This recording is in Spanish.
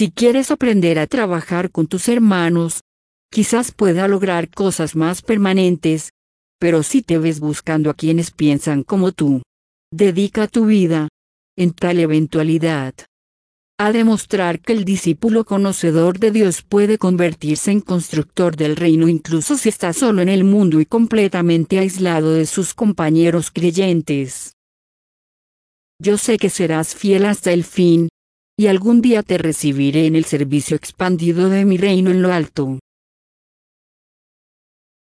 Si quieres aprender a trabajar con tus hermanos, quizás pueda lograr cosas más permanentes, pero si te ves buscando a quienes piensan como tú, dedica tu vida, en tal eventualidad, a demostrar que el discípulo conocedor de Dios puede convertirse en constructor del reino incluso si está solo en el mundo y completamente aislado de sus compañeros creyentes. Yo sé que serás fiel hasta el fin, y algún día te recibiré en el servicio expandido de mi reino en lo alto.